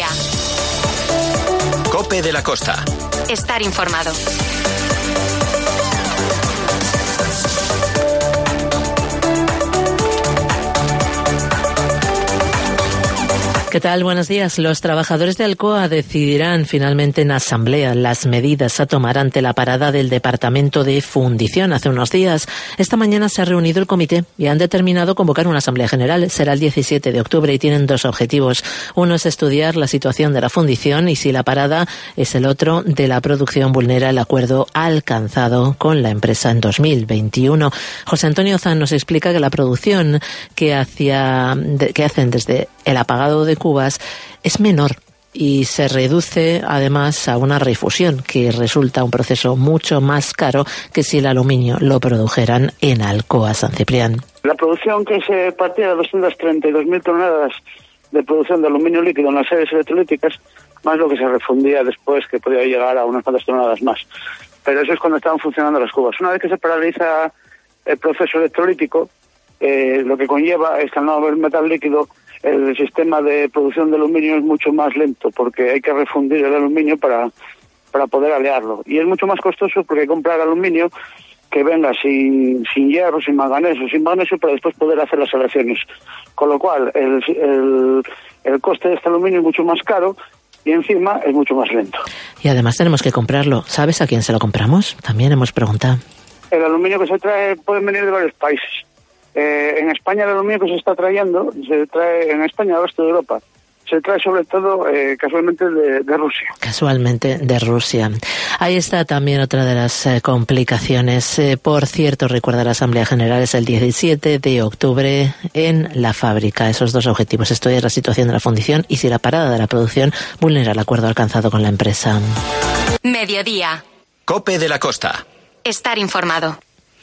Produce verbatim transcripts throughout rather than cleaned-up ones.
Mediodía. COPE de la Costa. Estar informado. ¿Qué tal? Buenos días. Los trabajadores de Alcoa decidirán finalmente en asamblea las medidas a tomar ante la parada del Departamento de Fundición hace unos días. Esta mañana se ha reunido el comité y han determinado convocar una asamblea general. Será el diecisiete de octubre y tienen dos objetivos. Uno es estudiar la situación de la fundición y si la parada es el otro de la producción vulnera el acuerdo alcanzado con la empresa en dos mil veintiuno. José Antonio Zan nos explica que la producción que, hacia, que hacen desde el apagado de Cubas es menor y se reduce además a una refusión que resulta un proceso mucho más caro que si el aluminio lo produjeran en Alcoa San Ciprián. La producción que se partía de doscientas treinta y dos mil toneladas de producción de aluminio líquido en las sedes electrolíticas, más lo que se refundía después, que podía llegar a unas cuantas toneladas más. Pero eso es cuando estaban funcionando las cubas. Una vez que se paraliza el proceso electrolítico, eh, lo que conlleva es que al no haber metal líquido, el sistema de producción de aluminio es mucho más lento porque hay que refundir el aluminio para, para poder alearlo. Y es mucho más costoso porque hay que comprar aluminio que venga sin, sin hierro, sin manganeso, sin magnesio para después poder hacer las aleaciones. Con lo cual, el, el, el coste de este aluminio es mucho más caro y encima es mucho más lento. Y además tenemos que comprarlo. ¿Sabes a quién se lo compramos? También hemos preguntado. El aluminio que se trae puede venir de varios países. Eh, en España el aluminio que se está trayendo, se trae en España, al resto de Europa, se trae sobre todo eh, casualmente de, de Rusia. Casualmente de Rusia. Ahí está también otra de las eh, complicaciones. Eh, por cierto, recuerda, la Asamblea General es el diecisiete de octubre en la fábrica. Esos dos objetivos: estudiar la situación de la fundición y si la parada de la producción vulnera el acuerdo alcanzado con la empresa. Mediodía. COPE de la Costa. Estar informado.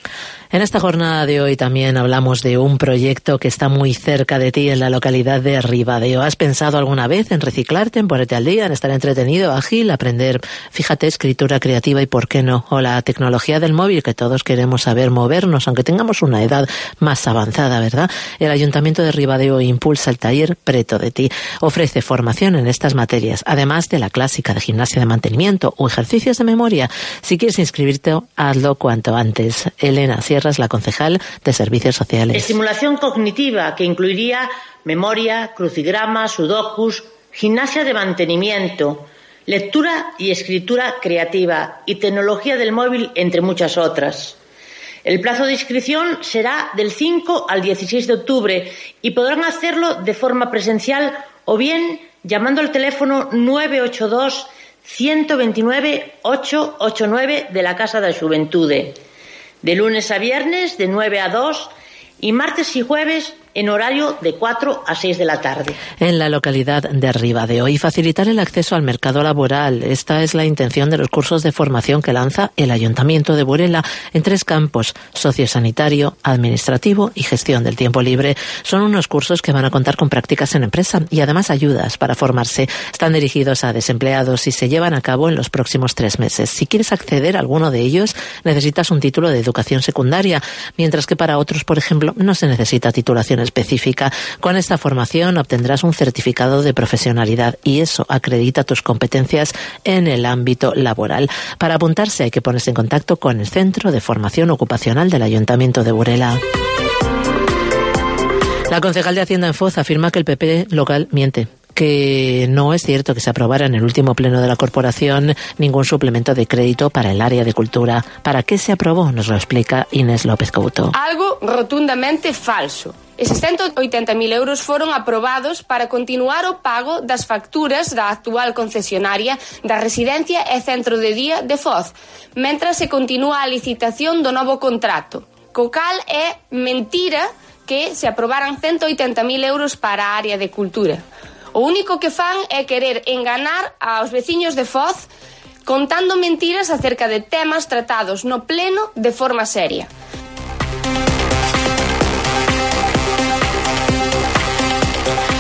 En esta jornada de hoy también hablamos de un proyecto que está muy cerca de ti en la localidad de Ribadeo. ¿Has pensado alguna vez en reciclarte, en ponerte al día, en estar entretenido, ágil, aprender, fíjate, escritura creativa y, por qué no, o la tecnología del móvil, que todos queremos saber movernos, aunque tengamos una edad más avanzada, ¿verdad? El Ayuntamiento de Ribadeo impulsa el taller Preto de ti. Ofrece formación en estas materias, además de la clásica de gimnasia de mantenimiento o ejercicios de memoria. Si quieres inscribirte, hazlo cuanto antes. Elena Sierra es la concejal de Servicios Sociales. Estimulación cognitiva, que incluiría memoria, crucigramas, sudokus, gimnasia de mantenimiento, lectura y escritura creativa y tecnología del móvil, entre muchas otras. El plazo de inscripción será del cinco al dieciséis de octubre y podrán hacerlo de forma presencial o bien llamando al teléfono nueve ocho dos, uno dos nueve, ocho ocho nueve de la Casa da Xuventude. De lunes a viernes, de nueve a dos, y martes y jueves en horario de cuatro a seis de la tarde. En la localidad de Ribadeo. Y facilitar el acceso al mercado laboral. Esta es la intención de los cursos de formación que lanza el Ayuntamiento de Burela en tres campos: sociosanitario, administrativo y gestión del tiempo libre. Son unos cursos que van a contar con prácticas en empresa y además ayudas para formarse. Están dirigidos a desempleados y se llevan a cabo en los próximos tres meses. Si quieres acceder a alguno de ellos, necesitas un título de educación secundaria, mientras que para otros, por ejemplo, no se necesita titulación específica. Con esta formación obtendrás un certificado de profesionalidad y eso acredita tus competencias en el ámbito laboral. Para apuntarse hay que ponerse en contacto con el Centro de Formación Ocupacional del Ayuntamiento de Burela. La concejal de Hacienda en Foz afirma que el P P local miente, que no es cierto que se aprobara en el último pleno de la corporación ningún suplemento de crédito para el área de cultura. ¿Para qué se aprobó? Nos lo explica Inés López Couto. Algo rotundamente falso. Eses ciento oitenta mil euros foron aprobados para continuar o pago das facturas da actual concesionaria da residencia e centro de día de Foz, mentras se continúa a licitación do novo contrato. Co cal é mentira que se aprobaran ciento oitenta mil euros para a área de cultura. O único que fan é querer enganar aos veciños de Foz contando mentiras acerca de temas tratados no pleno de forma seria.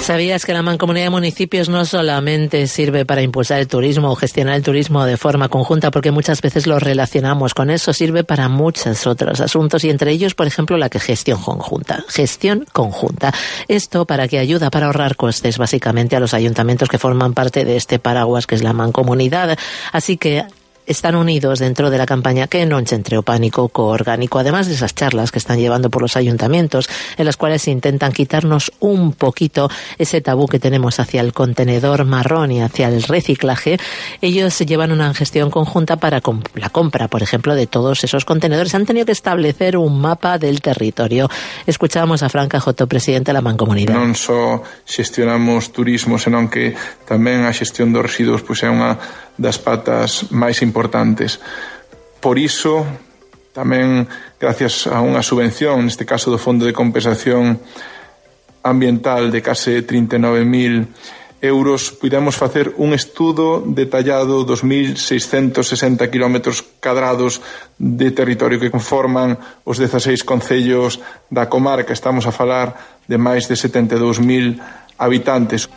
¿Sabías que la Mancomunidad de Municipios no solamente sirve para impulsar el turismo o gestionar el turismo de forma conjunta, porque muchas veces lo relacionamos con eso? Sirve para muchos otros asuntos y entre ellos, por ejemplo, la que gestión conjunta. Gestión conjunta. Esto para que ayuda para ahorrar costes básicamente a los ayuntamientos que forman parte de este paraguas que es la Mancomunidad. Así que están unidos dentro de la campaña Que non che entre o pánico co orgánico, además de esas charlas que están llevando por los ayuntamientos, en las cuales intentan quitarnos un poquito ese tabú que tenemos hacia el contenedor marrón y hacia el reciclaje. Ellos llevan una gestión conjunta para comp- la compra, por ejemplo, de todos esos contenedores. Han tenido que establecer un mapa del territorio. Escuchamos a Fran Cajoto, presidente de la Mancomunidad. Non só xestionamos turismo, senón que tamén a xestión dos residuos pois é unha das patas máis importantes. Por iso, tamén gracias a unha subvención, neste caso do Fondo de Compensación Ambiental de case trinta e nove mil euros, pudemos facer un estudo detallado dos mil seiscentos sesenta kilómetros cadrados de territorio que conforman os dezaseis concellos da comarca. Estamos a falar de máis de setenta e dous mil habitantes.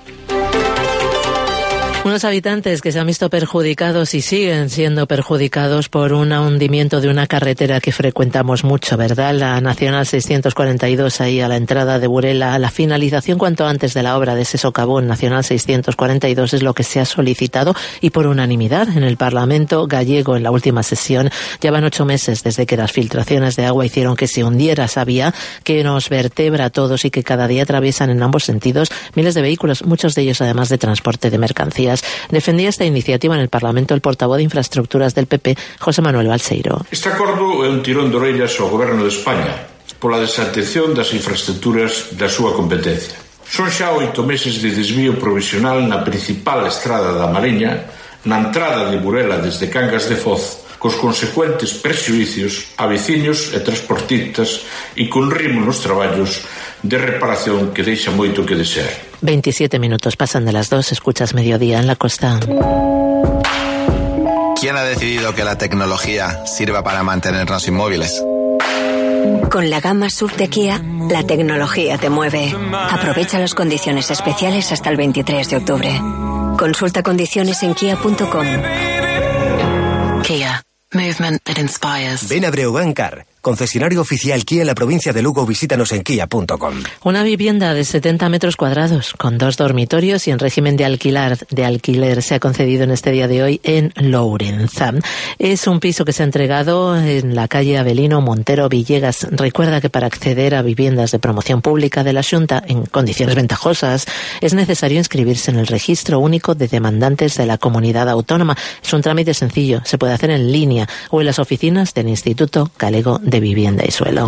Unos habitantes que se han visto perjudicados y siguen siendo perjudicados por un hundimiento de una carretera que frecuentamos mucho, ¿verdad? La Nacional seiscientos cuarenta y dos, ahí a la entrada de Burela. La finalización cuanto antes de la obra de ese socavón Nacional seiscientos cuarenta y dos es lo que se ha solicitado y por unanimidad en el Parlamento gallego en la última sesión. Llevan ocho meses desde que las filtraciones de agua hicieron que se hundiera esa vía que nos vertebra a todos y que cada día atraviesan en ambos sentidos miles de vehículos, muchos de ellos además de transporte de mercancías. Defendía esta iniciativa en el Parlamento el portavoz de Infraestructuras del P P, José Manuel Balseiro. Este acordo é un tirón de orellas ao Goberno de España pola desatención das infraestructuras da súa competencia. Son xa oito meses de desvío provisional na principal estrada da Mariña, na entrada de Burela desde Cangas de Foz, cos consecuentes prexuicios a veciños e transportistas e con ritmo nos traballos de reparación que deixa moito que desear. veintisiete minutos pasan de las dos, escuchas Mediodía en la Costa. ¿Quién ha decidido que la tecnología sirva para mantenernos inmóviles? Con la gama S U V de Kia, la tecnología te mueve. Aprovecha las condiciones especiales hasta el veintitrés de octubre. Consulta condiciones en kia punto com. Kia. Movement that inspires. Ven a Breogán Car, concesionario oficial Kia en la provincia de Lugo. Visítanos en kia punto com. Una vivienda de setenta metros cuadrados con dos dormitorios y en régimen de alquiler, de alquiler se ha concedido en este día de hoy en Lourenza. Es un piso que se ha entregado en la calle Avelino Montero Villegas. Recuerda que para acceder a viviendas de promoción pública de la Xunta en condiciones ventajosas es necesario inscribirse en el registro único de demandantes de la comunidad autónoma. Es un trámite sencillo, se puede hacer en línea o en las oficinas del Instituto Galego de Vivienda y Suelo.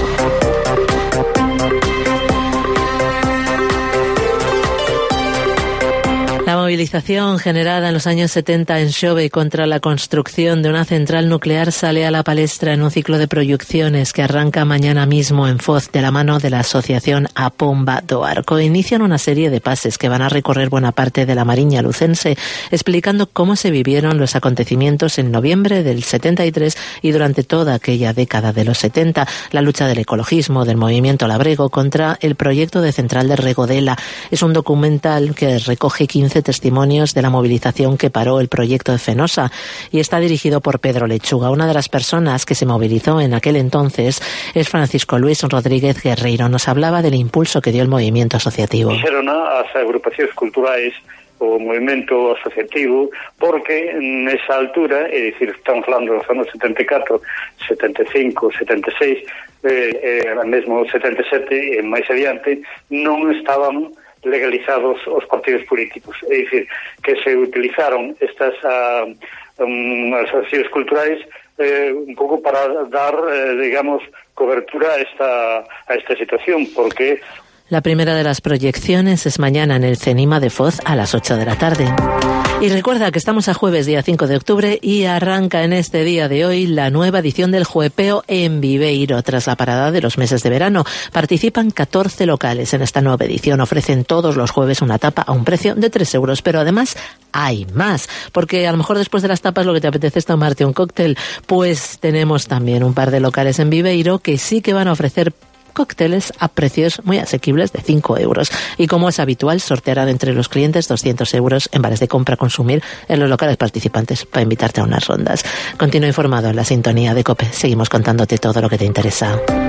La movilización generada en los años setenta en Xove contra la construcción de una central nuclear sale a la palestra en un ciclo de proyecciones que arranca mañana mismo en Foz de la mano de la asociación A Pomba do Arco. Inician una serie de pases que van a recorrer buena parte de la Mariña lucense, explicando cómo se vivieron los acontecimientos en noviembre del setenta y tres y durante toda aquella década de los setenta, la lucha del ecologismo, del movimiento labrego contra el proyecto de central de Regodela. Es un documental que recoge quince testimonios de la movilización que paró el proyecto de Fenosa y está dirigido por Pedro Lechuga. Una de las personas que se movilizó en aquel entonces es Francisco Luis Rodríguez Guerreiro. Nos hablaba del impulso que dio el movimiento asociativo. Fixeron as agrupacións culturais o movimento asociativo porque nesa altura, é dicir, estamos falando dos anos setenta e catro, setenta e cinco, setenta e seis, eh, eh, mesmo setenta e sete e máis adiante, non estaban legalizados os partidos políticos. É dicir, que se utilizaron estas uh, um, asociacións culturais eh, un pouco para dar, eh, digamos, cobertura a esta, a esta situación, porque la primera de las proyecciones es mañana en el CENIMA de Foz a las ocho de la tarde. Y recuerda que estamos a jueves, día cinco de octubre, y arranca en este día de hoy la nueva edición del Juepeo en Viveiro. Tras la parada de los meses de verano, participan catorce locales en esta nueva edición. Ofrecen todos los jueves una tapa a un precio de tres euros, pero además hay más, porque a lo mejor después de las tapas lo que te apetece es tomarte un cóctel. Pues tenemos también un par de locales en Viveiro que sí que van a ofrecer cócteles a precios muy asequibles de cinco euros. Y como es habitual, sortearán entre los clientes doscientos euros en vales de compra a consumir en los locales participantes para invitarte a unas rondas. Continúa informado en la sintonía de COPE. Seguimos contándote todo lo que te interesa.